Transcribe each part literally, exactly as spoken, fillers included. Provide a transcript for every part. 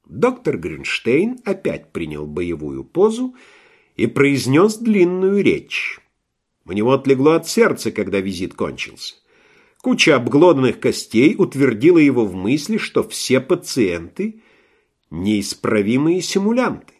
Доктор Гринштейн опять принял боевую позу и произнес длинную речь. У него отлегло от сердца, когда визит кончился. Куча обглоданных костей утвердила его в мысли, что все пациенты – неисправимые симулянты.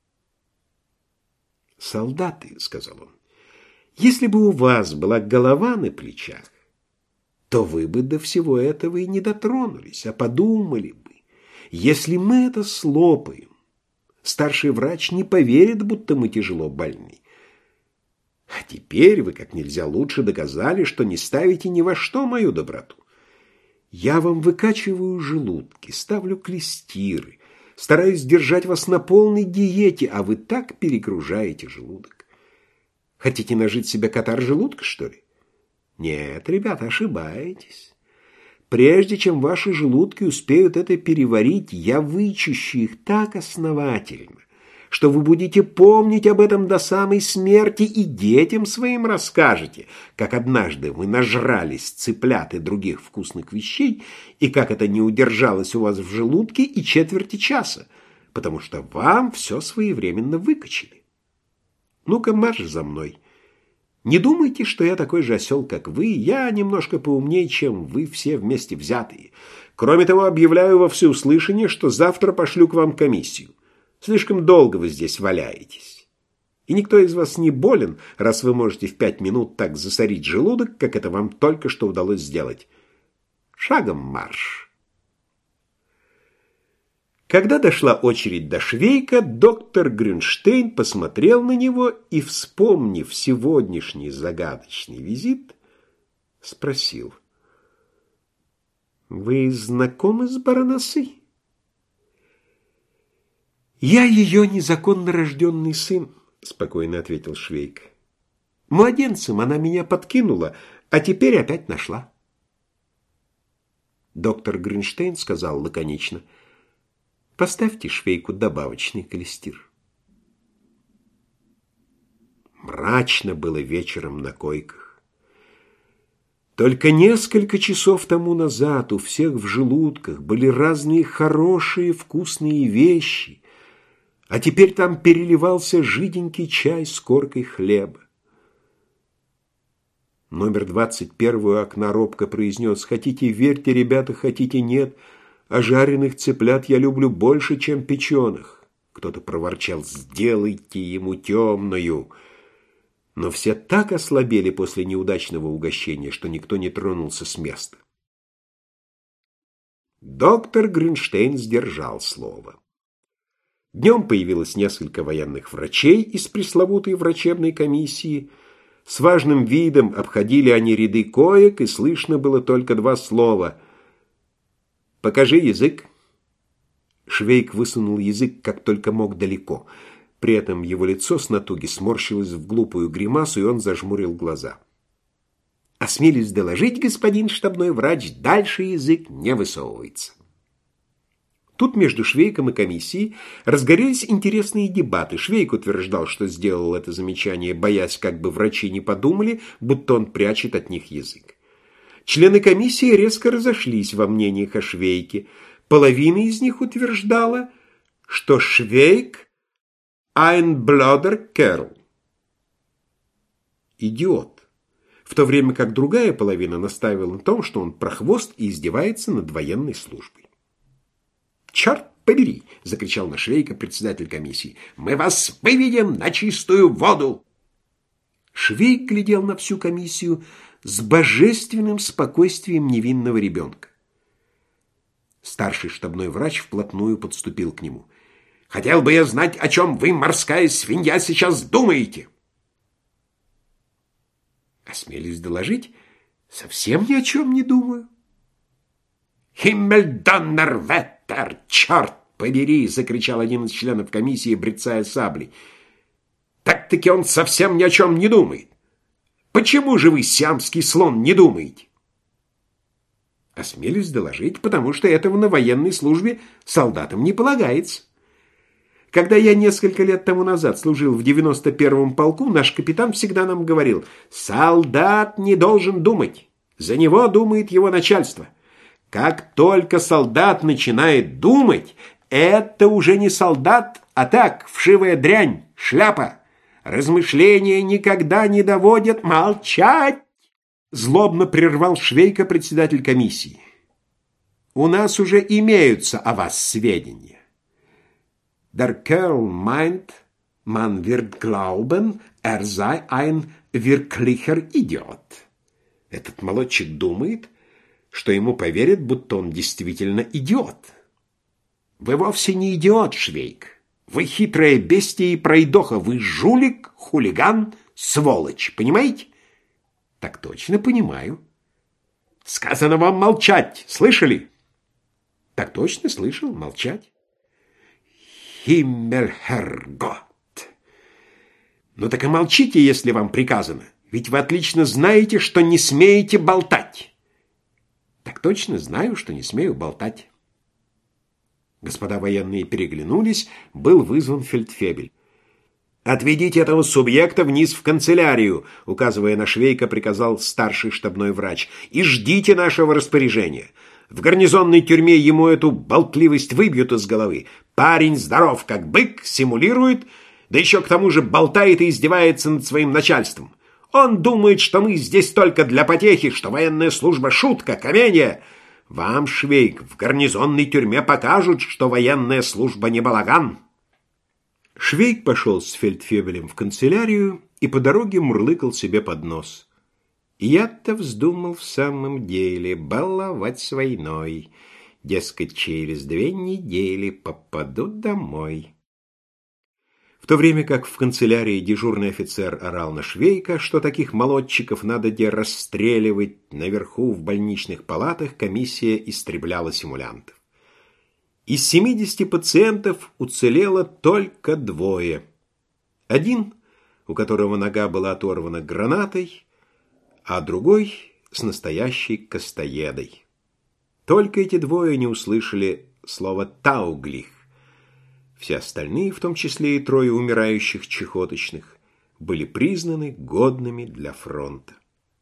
«Солдаты», — сказал он, — «если бы у вас была голова на плечах, то вы бы до всего этого и не дотронулись, а подумали бы. Если мы это слопаем, старший врач не поверит, будто мы тяжело больны. А теперь вы как нельзя лучше доказали, что не ставите ни во что мою доброту. Я вам выкачиваю желудки, ставлю клестиры, стараюсь держать вас на полной диете, а вы так перегружаете желудок. Хотите нажить себе катар желудка, что ли? Нет, ребята, ошибаетесь. Прежде чем ваши желудки успеют это переварить, я вычищу их так основательно, что вы будете помнить об этом до самой смерти и детям своим расскажете, как однажды вы нажрались цыплят и других вкусных вещей, и как это не удержалось у вас в желудке и четверти часа, потому что вам все своевременно выкачали. Ну-ка, марш за мной. Не думайте, что я такой же осел, как вы, я немножко поумнее, чем вы все вместе взятые. Кроме того, объявляю во всеуслышание, что завтра пошлю к вам комиссию. Слишком долго вы здесь валяетесь. И никто из вас не болен, раз вы можете в пять минут так засорить желудок, как это вам только что удалось сделать. Шагом марш. Когда дошла очередь до Швейка, доктор Гринштейн посмотрел на него и, вспомнив сегодняшний загадочный визит, спросил: «Вы знакомы с баронессой?» «Я ее незаконно рожденный сын», — спокойно ответил Швейк. «Младенцем она меня подкинула, а теперь опять нашла». Доктор Гринштейн сказал лаконично: «Поставьте Швейку добавочный клестир». Мрачно было вечером на койках. Только несколько часов тому назад у всех в желудках были разные хорошие вкусные вещи, а теперь там переливался жиденький чай с коркой хлеба. Номер двадцать первый у окна робко произнес: «Хотите верьте, ребята, хотите нет, а жареных цыплят я люблю больше, чем печеных». Кто-то проворчал: «Сделайте ему темную». Но все так ослабели после неудачного угощения, что никто не тронулся с места. Доктор Гринштейн сдержал слово. Днем появилось несколько военных врачей из пресловутой врачебной комиссии. С важным видом обходили они ряды коек, и слышно было только два слова: «Покажи язык». Швейк высунул язык как только мог далеко. При этом его лицо с натуги сморщилось в глупую гримасу, и он зажмурил глаза. «Осмелюсь доложить, господин штабной врач, дальше язык не высовывается». Тут между Швейком и комиссией разгорелись интересные дебаты. Швейк утверждал, что сделал это замечание, боясь, как бы врачи не подумали, будто он прячет от них язык. Члены комиссии резко разошлись во мнениях о Швейке. Половина из них утверждала, что Швейк – ein blöder Kerl – идиот, в то время как другая половина настаивала на том, что он прохвост и издевается над военной службой. «Черт побери!» – закричал на Швейка председатель комиссии. «Мы вас выведем на чистую воду!» Швейк глядел на всю комиссию с божественным спокойствием невинного ребенка. Старший штабной врач вплотную подступил к нему. «Хотел бы я знать, о чем вы, морская свинья, сейчас думаете?» «Осмелюсь доложить, совсем ни о чем не думаю». «Химмельдоннерветтер! Черт побери!» — закричал один из членов комиссии, брецая саблей. «Так-таки он совсем ни о чем не думает. Почему же вы, сиамский слон, не думаете?» «Осмелюсь доложить, потому что этого на военной службе солдатам не полагается. Когда я несколько лет тому назад служил в девяносто первом полку, наш капитан всегда нам говорил: солдат не должен думать, за него думает его начальство. Как только солдат начинает думать, Это уже не солдат, а так, вшивая дрянь, шляпа. Размышления никогда не доводят. Молчать! Злобно прервал Швейка председатель комиссии. У нас уже имеются о вас сведения. Der Kerl meint, man wird glauben, er sei ein wirklicher Idiot. Этот молодчик думает, что ему поверят, будто он действительно идиот. Вы вовсе не идиот, Швейк. Вы хитрое бестие и пройдоха. Вы жулик, хулиган, сволочь. Понимаете? Так точно понимаю. Сказано вам молчать. Слышали? Так точно слышал. Молчать. Химмельхергот. Ну так и молчите, если вам приказано. Ведь вы отлично знаете, что не смеете болтать. Так точно знаю, что не смею болтать. Господа военные переглянулись, был вызван фельдфебель. «Отведите этого субъекта вниз в канцелярию», указывая на Швейка, приказал старший штабной врач, «и ждите нашего распоряжения. В гарнизонной тюрьме ему эту болтливость выбьют из головы. Парень здоров, как бык, симулирует, да еще к тому же болтает и издевается над своим начальством. Он думает, что мы здесь только для потехи, что военная служба — шутка, комедия. Вам, Швейк, в гарнизонной тюрьме покажут, что военная служба не балаган». Швейк пошел с фельдфебелем в канцелярию и по дороге мурлыкал себе под нос. Я-то вздумал в самом деле баловать с войной. Дескать, через две недели попаду домой. В то время как в канцелярии дежурный офицер орал на Швейка, что таких молодчиков надо де расстреливать, наверху в больничных палатах комиссия истребляла симулянтов. Из семидесяти пациентов уцелело только двое. Один, у которого нога была оторвана гранатой, а другой с настоящей костоедой. Только эти двое не услышали слова «тауглих». Все остальные, в том числе и трое умирающих чехоточных, были признаны годными для фронта.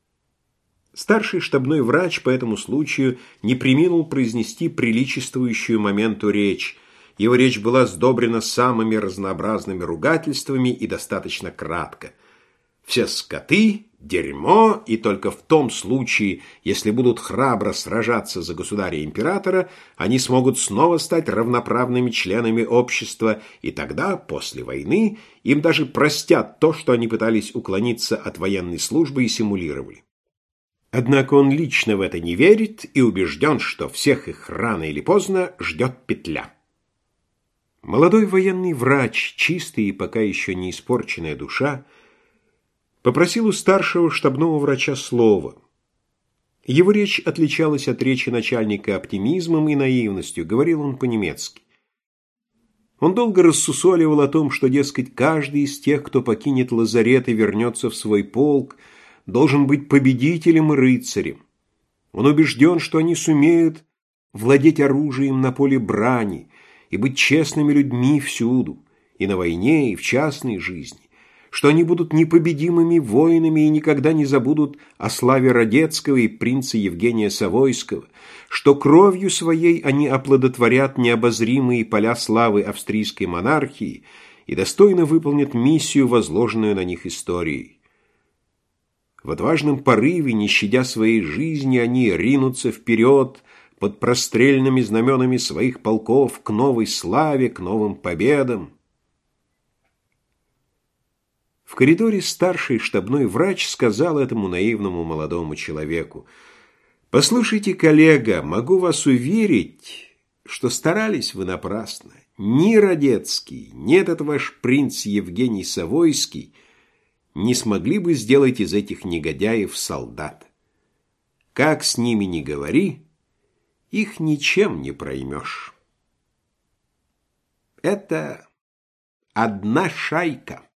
Старший штабной врач по этому случаю не преминул произнести приличествующую моменту речь. Его речь была сдобрена самыми разнообразными ругательствами и достаточно кратко. Все скоты, дерьмо, и только в том случае, если будут храбро сражаться за государя-императора, они смогут снова стать равноправными членами общества, и тогда, после войны, им даже простят то, что они пытались уклониться от военной службы и симулировали. Однако он лично в это не верит и убежден, что всех их рано или поздно ждет петля. Молодой военный врач, чистый и пока еще не испорченная душа, попросил у старшего штабного врача слова. Его речь отличалась от речи начальника оптимизмом и наивностью, говорил он по-немецки. Он долго рассусоливал о том, что, дескать, каждый из тех, кто покинет лазарет и вернется в свой полк, должен быть победителем и рыцарем. Он убежден, что они сумеют владеть оружием на поле брани и быть честными людьми всюду, и на войне, и в частной жизни, что они будут непобедимыми воинами и никогда не забудут о славе Радецкого и принца Евгения Савойского, что кровью своей они оплодотворят необозримые поля славы австрийской монархии и достойно выполнят миссию, возложенную на них историей. В отважном порыве, не щадя своей жизни, они ринутся вперед под прострельными знаменами своих полков к новой славе, к новым победам. В коридоре старший штабной врач сказал этому наивному молодому человеку: «Послушайте, коллега, могу вас уверить, что старались вы напрасно. Ни Радецкий, ни этот ваш принц Евгений Савойский не смогли бы сделать из этих негодяев солдат. Как с ними ни говори, их ничем не проймешь. Это одна шайка».